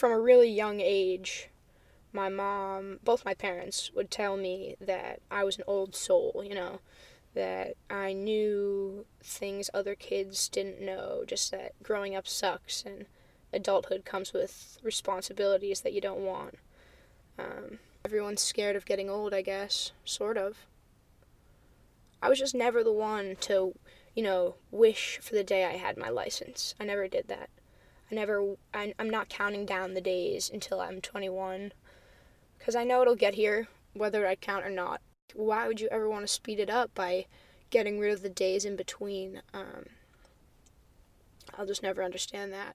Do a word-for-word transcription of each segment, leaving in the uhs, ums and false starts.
from a really young age, my mom, both my parents, would tell me that I was an old soul, you know, that I knew things other kids didn't know, just that growing up sucks and adulthood comes with responsibilities that you don't want. Um, everyone's scared of getting old, I guess, sort of. I was just never the one to, you know, wish for the day I had my license. I never did that. I never, I, I'm not counting down the days until I'm twenty-one, because I know it'll get here, whether I count or not. Why would you ever want to speed it up by getting rid of the days in between? Um, I'll just never understand that.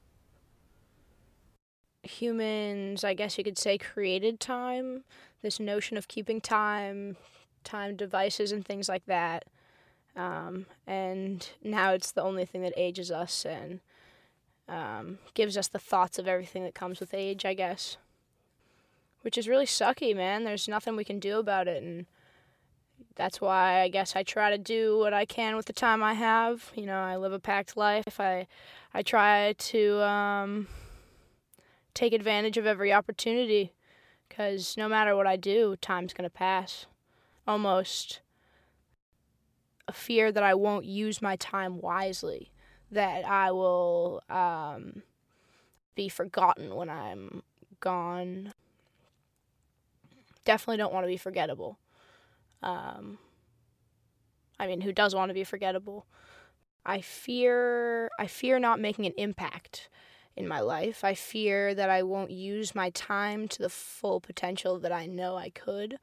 Humans, I guess you could say, created time. This notion of keeping time, time devices, and things like that. Um, and now it's the only thing that ages us and um, gives us the thoughts of everything that comes with age, I guess. Which is really sucky, man. There's nothing we can do about it, and that's why I guess I try to do what I can with the time I have. You know, I live a packed life. I, I try to um, take advantage of every opportunity, because no matter what I do, time's gonna pass. Almost a fear that I won't use my time wisely, that I will um, be forgotten when I'm gone. Definitely don't want to be forgettable. Um, I mean, who does want to be forgettable? I fear I fear not making an impact in my life. I fear that I won't use my time to the full potential that I know I could.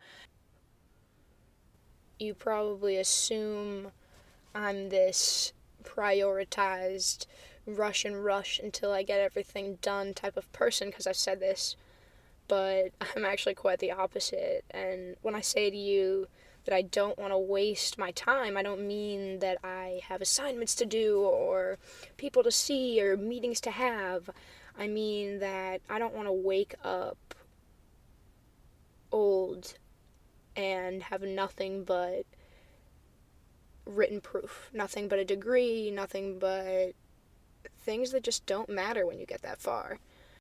You probably assume I'm this prioritized rush and rush until I get everything done type of person, because I've said this, but I'm actually quite the opposite. And when I say to you that I don't want to waste my time, I don't mean that I have assignments to do or people to see or meetings to have. I mean that I don't want to wake up old and have nothing but written proof, nothing but a degree, nothing but things that just don't matter when you get that far.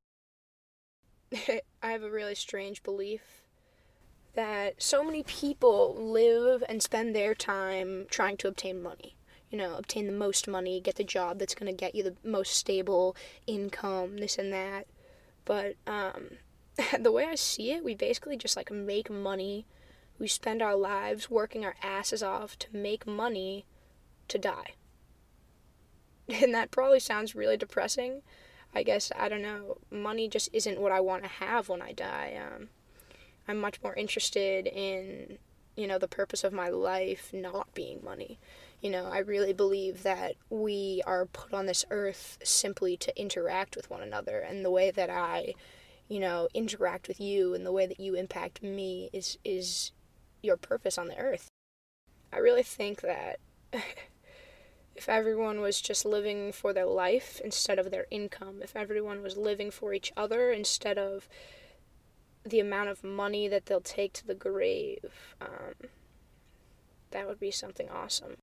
I have a really strange belief that so many people live and spend their time trying to obtain money. You know, obtain the most money, get the job that's going to get you the most stable income, this and that. But um, the way I see it, we basically just like make money. We spend our lives working our asses off to make money to die. And that probably sounds really depressing. I guess, I don't know, money just isn't what I want to have when I die. Um, I'm much more interested in, you know, the purpose of my life not being money. You know, I really believe that we are put on this earth simply to interact with one another, and the way that I, you know, interact with you and the way that you impact me is is your purpose on the earth. I really think that if everyone was just living for their life instead of their income, if everyone was living for each other instead of the amount of money that they'll take to the grave, um, that would be something awesome.